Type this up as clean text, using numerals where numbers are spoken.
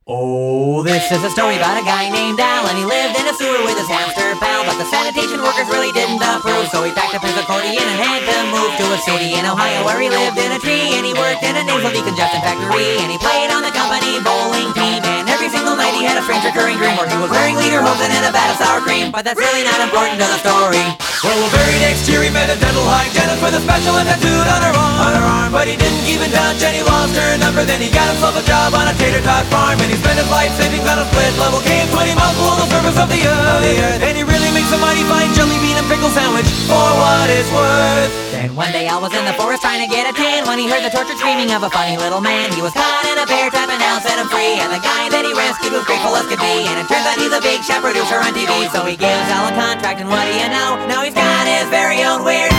Oh, this is a story about a guy named Al, and he lived in a sewer with his hamster pal. But the sanitation workers really didn't approve, so he packed up his accordion and had to move to a city in Ohio where he lived in a tree. And he worked in a nasal decongestant factory, and he played on the company bowling team. And every single night he had a strange recurring dream where he was wearing lederhosen and a vat of sour cream. But that's really not important to the story. Well, very next year he met a dental hygienist with a special tattooed on her arm. But he didn't keep in touch and he lost her number. Then he got himself a job on a tater tot farm, and he spent his life savings on a split level cave 20 miles below the surface of the earth. And he really makes a mighty fine jelly bean and pickle sandwich for what it's worth. Then one day Al was in the forest trying to get a tan when he heard the tortured screaming of a funny little man. He was caught in a bear trap and Al set him free, and the guy that he rescued was grateful as could be. And it turns out he's a big shot producer on TV, so he gives Al a contract, and what do you know? Now he's got his very own weird